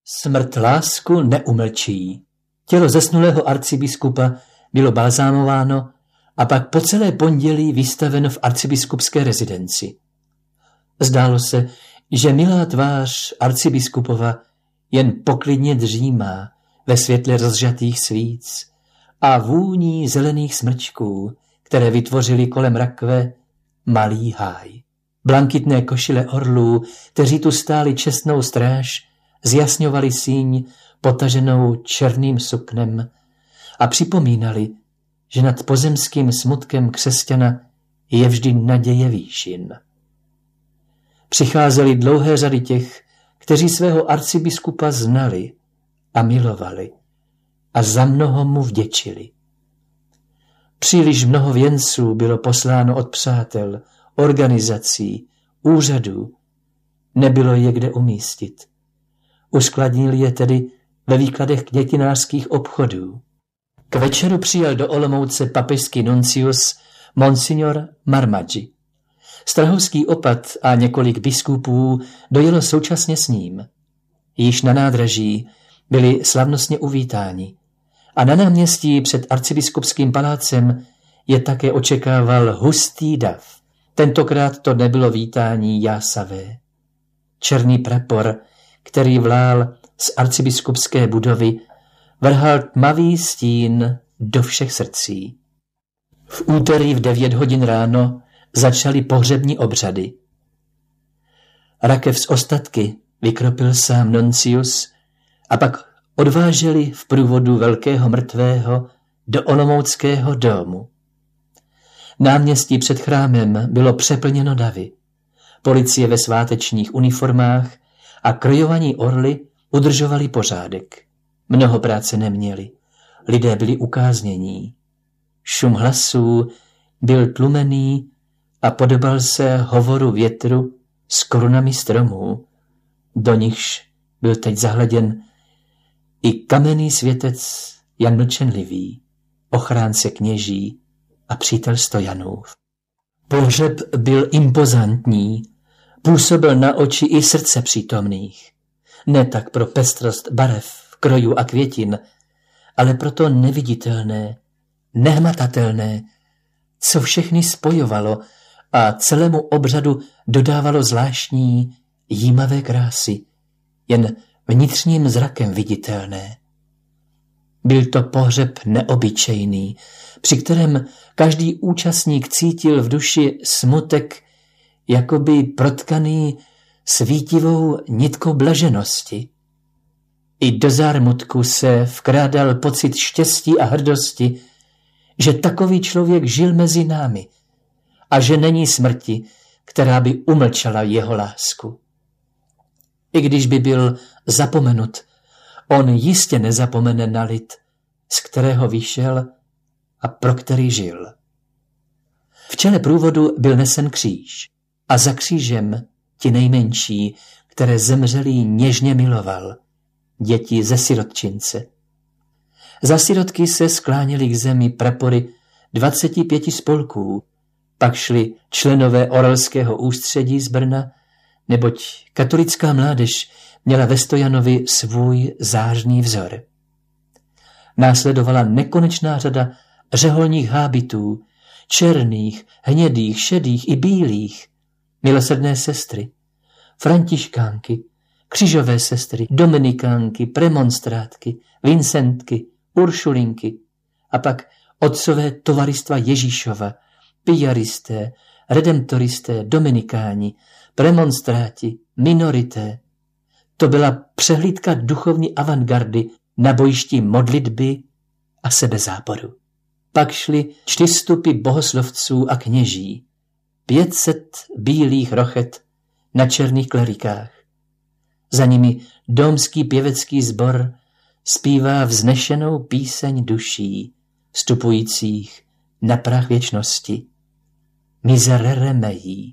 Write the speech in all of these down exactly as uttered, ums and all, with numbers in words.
Smrt lásku neumlčí. Tělo zesnulého arcibiskupa bylo balzámováno a pak po celé pondělí vystaveno v arcibiskupské rezidenci. Zdálo se, že milá tvář arcibiskupova jen poklidně dřímá ve světle rozžatých svíc a vůní zelených smrčků, které vytvořily kolem rakve malý háj. Blankitné košile orlů, kteří tu stáli čestnou stráž, zjasňovali síň potaženou černým suknem a připomínali, že nad pozemským smutkem křesťana je vždy naděje výšin. Přicházely dlouhé řady těch, kteří svého arcibiskupa znali a milovali a za mnoho mu vděčili. Příliš mnoho věnců bylo posláno od přátel, organizací, úřadů. Nebylo je kde umístit. Uskladnili je tedy ve výkladech knětinářských obchodů. K večeru přijel do Olomouce papežský nuncius Monsignor Marmaggi. Strahovský opat a několik biskupů dojelo současně s ním. Již na nádraží byli slavnostně uvítáni a na náměstí před arcibiskupským palácem je také očekával hustý dav. Tentokrát to nebylo vítání jásavé. Černý prapor, který vlál z arcibiskupské budovy, vrhal tmavý stín do všech srdcí. V úterý v devět hodin ráno začaly pohřební obřady. Rakev z ostatky vykropil sám nuncius a pak odváželi v průvodu velkého mrtvého do olomouckého domu. Náměstí před chrámem bylo přeplněno davy. Policie ve svátečních uniformách a krojovaní orly udržovali pořádek. Mnoho práce neměli. Lidé byli ukáznění. Šum hlasů byl tlumený a podobal se hovoru větru s korunami stromů. Do nichž byl teď zahleděn i kamenný světec Jan Mlčenlivý, ochránce kněží a přítel stojanův. Pohřeb byl impozantní, působil na oči i srdce přítomných. Ne tak pro pestrost barev, krojů a květin, ale pro to neviditelné, nehmatatelné, co všechny spojovalo a celému obřadu dodávalo zvláštní, jímavé krásy, jen vnitřním zrakem viditelné. Byl to pohřeb neobyčejný, při kterém každý účastník cítil v duši smutek, jakoby protkaný svítivou nitkou blaženosti. I do zármutku se vkrádal pocit štěstí a hrdosti, že takový člověk žil mezi námi a že není smrti, která by umlčela jeho lásku. I když by byl zapomenut, on jistě nezapomene na lid, z kterého vyšel a pro který žil. V čele průvodu byl nesen kříž a za křížem ti nejmenší, které zemřelý něžně miloval, děti ze sirotčince. Za sirotky se skláněly k zemi prapory dvaceti pěti spolků, pak šli členové Orelského ústředí z Brna, neboť katolická mládež měla ve Stojanovi svůj zářný vzor. Následovala nekonečná řada řeholních hábitů, černých, hnědých, šedých i bílých, milosrdné sestry, františkánky, křižové sestry, dominikánky, premonstrátky, vincentky, uršulinky a pak otcové tovaristva Ježíšova, piaristé, redemptoristé, dominikáni, premonstráti, minorité. To byla přehlídka duchovní avantgardy na bojišti modlitby a sebezáporu. Pak šly čtyřstupy bohoslovců a kněží, pět set bílých rochet na černých klerikách. Za nimi domský pěvecký sbor zpívá vznešenou píseň duší, vstupujících na prah věčnosti. Miserere mei.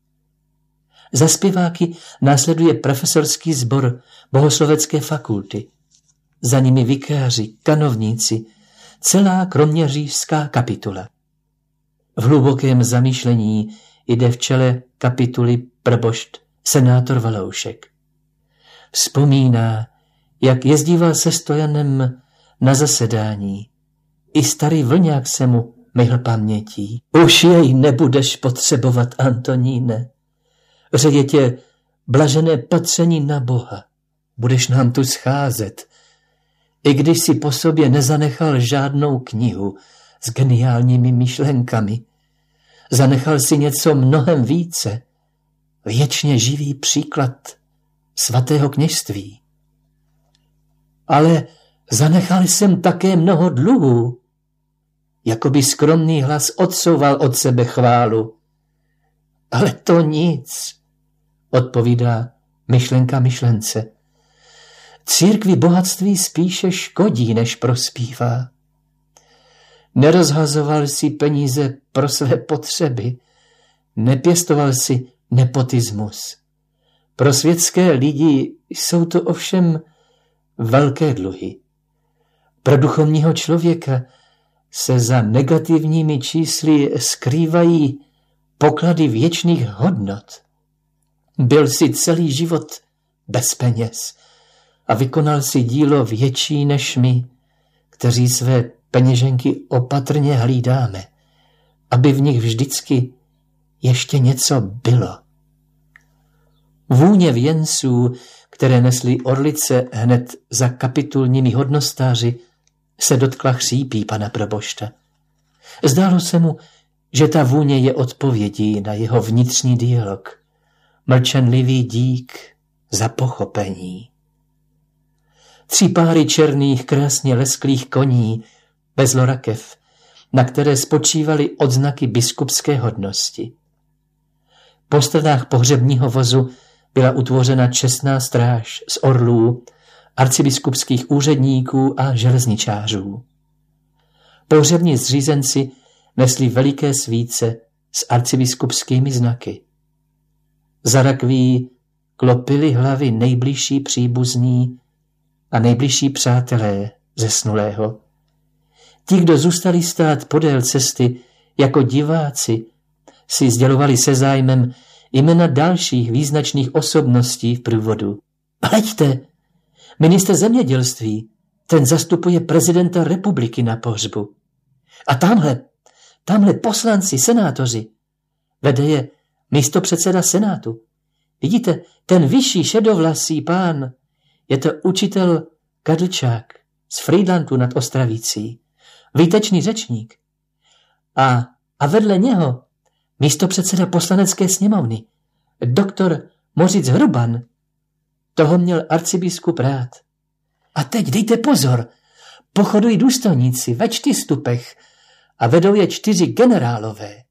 Za zpěváky následuje profesorský sbor bohoslovecké fakulty. Za nimi vikáři, kanovníci, celá kroměřížská kapitula. V hlubokém zamýšlení jde v čele kapituly probošt senátor Valoušek. Vzpomíná, jak jezdíval se Stojanem na zasedání. I starý vlňák se mu myhl pamětí. Už jej nebudeš potřebovat, Antoníne. Řeje tě blažené patření na Boha. Budeš nám tu scházet, i když si po sobě nezanechal žádnou knihu s geniálními myšlenkami. Zanechal si něco mnohem více, věčně živý příklad svatého kněžství. Ale zanechal jsem také mnoho dluhů, jakoby skromný hlas odsouval od sebe chválu. Ale to nic, odpovídá myšlenka myšlence. Církvi bohatství spíše škodí, než prospívá. Nerozhazoval si peníze pro své potřeby, nepěstoval si nepotismus. Pro světské lidi jsou to ovšem velké dluhy. Pro duchovního člověka se za negativními čísly skrývají poklady věčných hodnot. Byl si celý život bez peněz a vykonal si dílo větší než my, kteří své peněženky opatrně hlídáme, aby v nich vždycky ještě něco bylo. Vůně věnců, které nesly orlice hned za kapitulními hodnostáři, se dotkla chřípí pana probošta. Zdálo se mu, že ta vůně je odpovědí na jeho vnitřní dialog. Mlčenlivý dík za pochopení. Tři páry černých, krásně lesklých koní, bez lorakev, na které spočívaly odznaky biskupské hodnosti. Po stranách pohřebního vozu byla utvořena čestná stráž z orlů, arcibiskupských úředníků a železničářů. Pohřební zřízenci nesli veliké svíce s arcibiskupskými znaky. Za rakví klopili hlavy nejbližší příbuzní a nejbližší přátelé zesnulého. Ti, kdo zůstali stát podél cesty jako diváci, si sdělovali se zájmem jména dalších význačných osobností v průvodu. Hleďte, ministr zemědělství, ten zastupuje prezidenta republiky na pohřbu. A tamhle, tamhle poslanci, senátoři, vede je místopředseda senátu. Vidíte, ten vyšší šedovlasý pán, je to učitel Kadlčák z Frýdlantu nad Ostravicí, výtečný řečník. A, a vedle něho místopředseda poslanecké sněmovny, doktor Mořic Hruban. Toho měl arcibiskup rád. A teď dejte pozor, pochodují důstojníci ve čtyřstupech a vedou je čtyři generálové.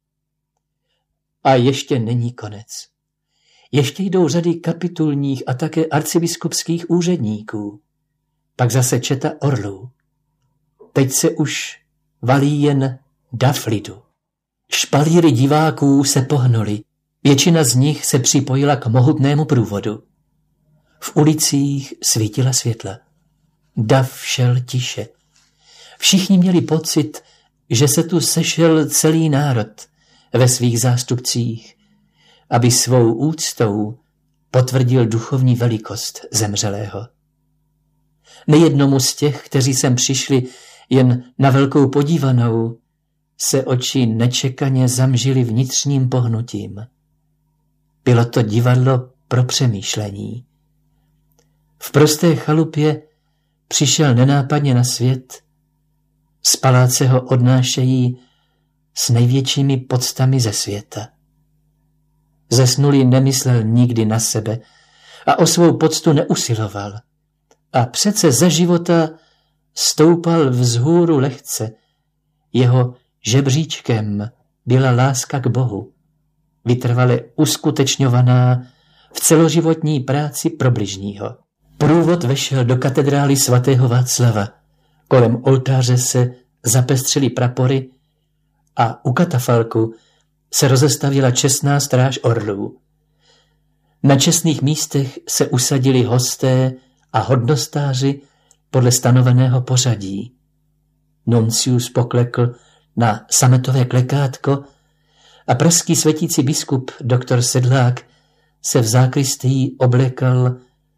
A ještě není konec. Ještě jdou řady kapitulních a také arcibiskupských úředníků. Pak zase četa orlů. Teď se už valí jen dav lidu. Špalíry diváků se pohnuli. Většina z nich se připojila k mohutnému průvodu. V ulicích svítila světla. Dav šel tiše. Všichni měli pocit, že se tu sešel celý národ ve svých zástupcích, aby svou úctou potvrdil duchovní velikost zemřelého. Nejednomu z těch, kteří sem přišli jen na velkou podívanou, se oči nečekaně zamžily vnitřním pohnutím. Bylo to divadlo pro přemýšlení. V prosté chalupě přišel nenápadně na svět, z paláce ho odnášejí s největšími poctami ze světa. Zesnulý nemyslel nikdy na sebe a o svou poctu neusiloval. A přece za života stoupal vzhůru lehce. Jeho žebříčkem byla láska k Bohu, vytrvale uskutečňovaná v celoživotní práci pro bližního. Průvod vešel do katedrály svatého Václava. Kolem oltáře se zapestřily prapory a u katafalku se rozestavila čestná stráž orlů. Na čestných místech se usadili hosté a hodnostáři podle stanoveného pořadí. Nuncius poklekl na sametové klekátko a pražský světící biskup doktor Sedlák se v zákristii oblékal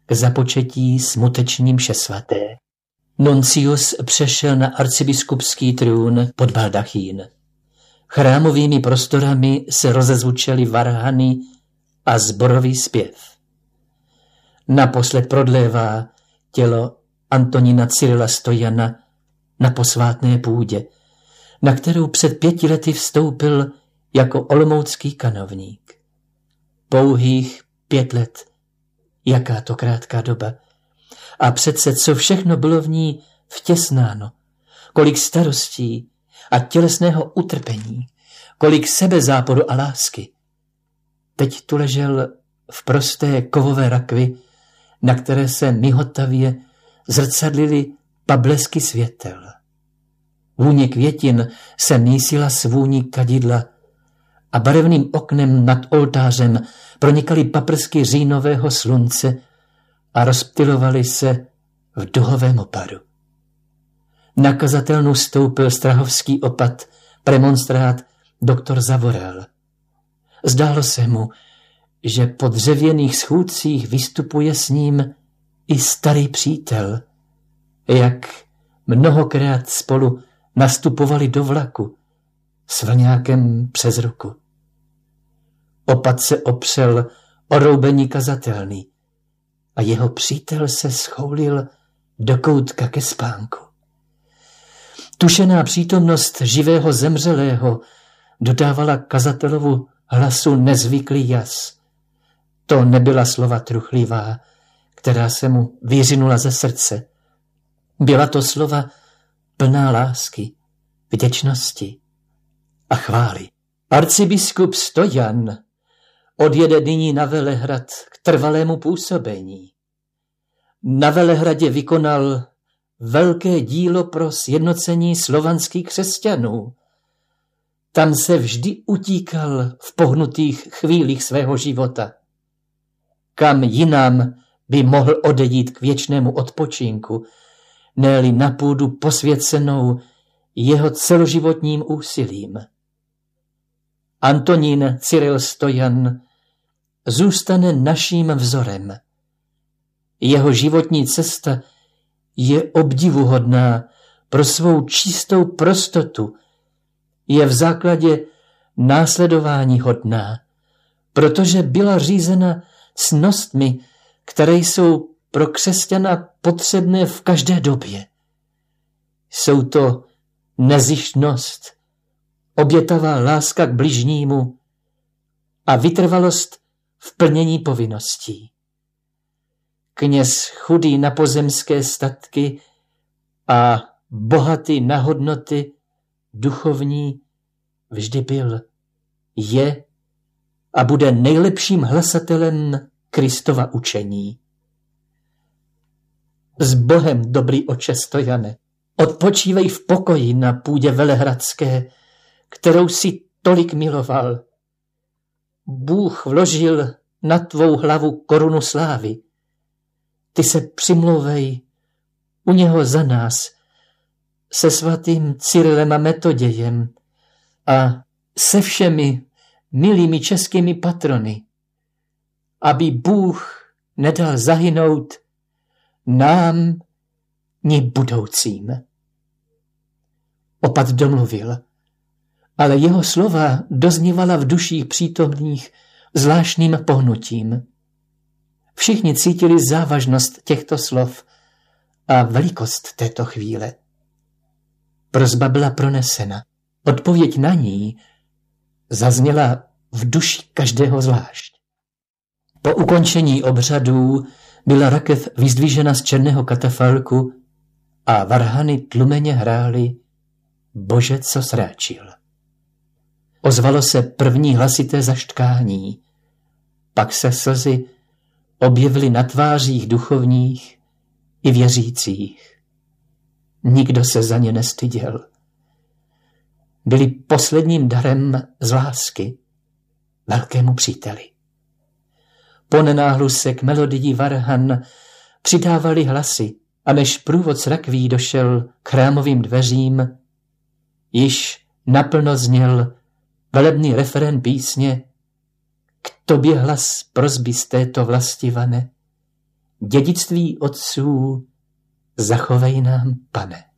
k započetí smuteční mše svaté. Nuncius přešel na arcibiskupský trůn pod baldachín. Chrámovými prostorami se rozezvučely varhany a sborový zpěv. Naposled prodlévá tělo Antonína Cyrila Stojana na posvátné půdě, na kterou před pěti lety vstoupil jako olomoucký kanovník. Pouhých pět let, jaká to krátká doba. A přece co všechno bylo v ní vtěsnáno, kolik starostí a tělesného utrpení, kolik sebezáporu a lásky. Teď tu ležel v prosté kovové rakvi, na které se mihotavě zrcadlily pablesky světel. Vůně květin se mísila s vůní kadidla a barevným oknem nad oltářem pronikaly paprsky říjnového slunce a rozptylovaly se v duhovém oparu. Na kazatelnu stoupil strahovský opat, premonstrát doktor Zavoral. Zdálo se mu, že po dřevěných schůdcích vystupuje s ním i starý přítel, jak mnohokrát spolu nastupovali do vlaku s vlňákem přes ruku. Opat se opřel o roubení kazatelný a jeho přítel se schoulil do koutka ke spánku. Tušená přítomnost živého zemřelého dodávala kazatelovu hlasu nezvyklý jas. To nebyla slova truchlivá, která se mu vyřinula ze srdce. Byla to slova plná lásky, vděčnosti a chvály. Arcibiskup Stojan odjede nyní na Velehrad k trvalému působení. Na Velehradě vykonal velké dílo pro sjednocení slovanských křesťanů. Tam se vždy utíkal v pohnutých chvílích svého života. Kam jinam by mohl odejít k věčnému odpočinku, ne-li na půdu posvěcenou jeho celoživotním úsilím. Antonín Cyril Stojan zůstane naším vzorem. Jeho životní cesta je obdivuhodná pro svou čistou prostotu, je v základě následování hodná, protože byla řízena ctnostmi, které jsou pro křesťana potřebné v každé době. Jsou to nezištnost, obětavá láska k bližnímu a vytrvalost v plnění povinností. Kněz chudý na pozemské statky a bohatý na hodnoty duchovní vždy byl, je a bude nejlepším hlasatelem Kristova učení. S Bohem, dobrý oče Stojane, odpočívej v pokoji na půdě velehradské, kterou si tolik miloval. Bůh vložil na tvou hlavu korunu slávy. Ty se přimlouvej u něho za nás se svatým Cyrilem a Metodějem a se všemi milými českými patrony, aby Bůh nedal zahynout nám ni budoucím. Opat domluvil, ale jeho slova doznívala v duších přítomných zvláštním pohnutím. Všichni cítili závažnost těchto slov a velikost této chvíle. Prosba byla pronesena. Odpověď na ní zazněla v duši každého zvlášť. Po ukončení obřadů byla rakev vyzdvížena z černého katafalku a varhany tlumeně hrály Bože, co sráčil. Ozvalo se první hlasité zaštkání, pak se slzy objevily na tvářích duchovních i věřících. Nikdo se za ně nestyděl. Byli posledním darem z lásky velkému příteli. Po nenáhlu se k melodii varhan přidávali hlasy a než průvod s rakví došel k chrámovým dveřím, již naplno zněl velebný referén písně K tobě hlas prosby z této vlasti vane, dědictví otců zachovej nám, Pane.